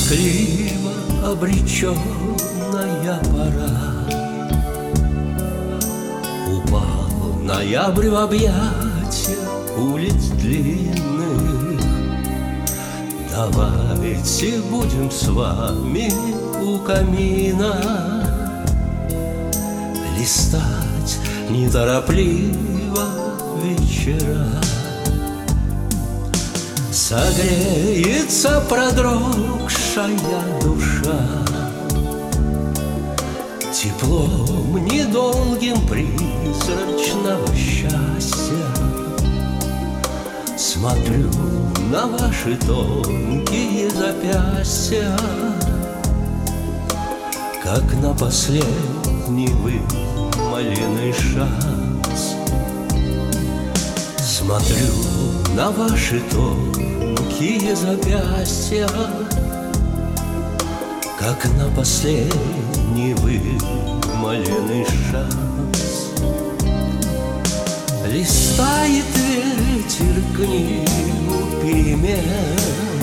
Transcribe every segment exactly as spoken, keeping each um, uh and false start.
Тоскливо обреченная пора, упал ноябрь в объятия улиц длинных. Давайте будем с вами у камина листать неторопливо вечера. Согреется продрогшая душа теплом недолгим призрачного счастья. Смотрю на ваши тонкие запястья, как на последний вымоленный шанс. Смотрю на ваши тонкие запястья, как на последний вымоленный шанс. Листает ветер книгу перемен,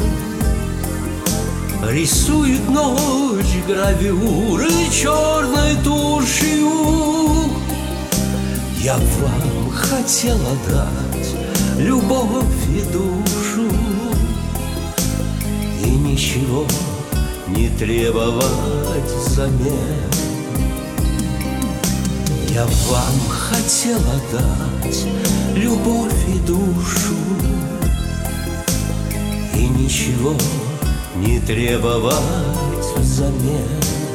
рисует ночь гравюры черной тушью. Я вам хотела дать любовь и душу, и ничего не требовать взамен. Я вам хотела дать любовь и душу, и ничего не требовать взамен.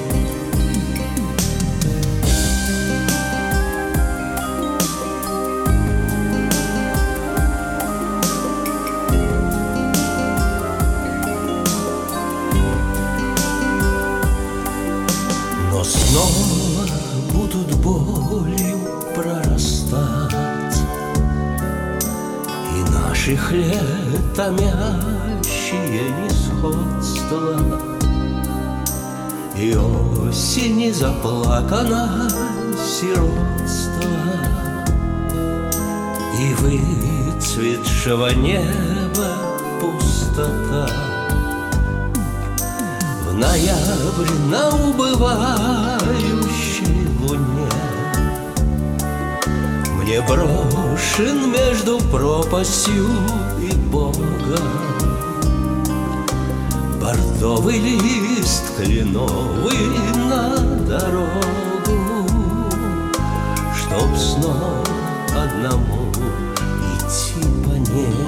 Но снова будут болью прорастать и наших лет томящие несходства, и осени заплакано сиротство, и выцветшего неба пустота. В ноябрь на убывающей луне мне брошен между пропастью и Богом бордовый лист кленовый на дорогу, чтоб снова одному идти по ней.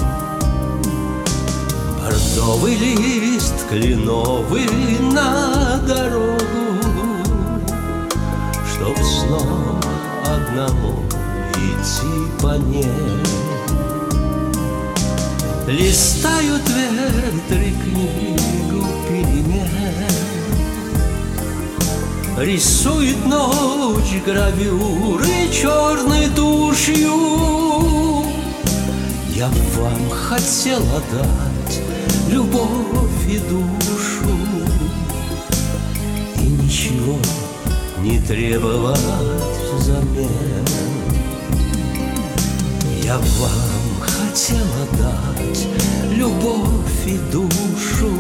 Бордовый лист кленовый на дорогу, чтоб снова одному идти по ней. Листают ветры книгу перемен, рисует ночь гравюры черной тушью. Я вам хотела дать любовь и душу, и ничего не требовать взамен. Я вам хотела дать любовь и душу,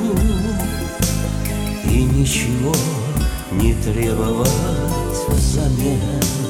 и ничего не требовать взамен.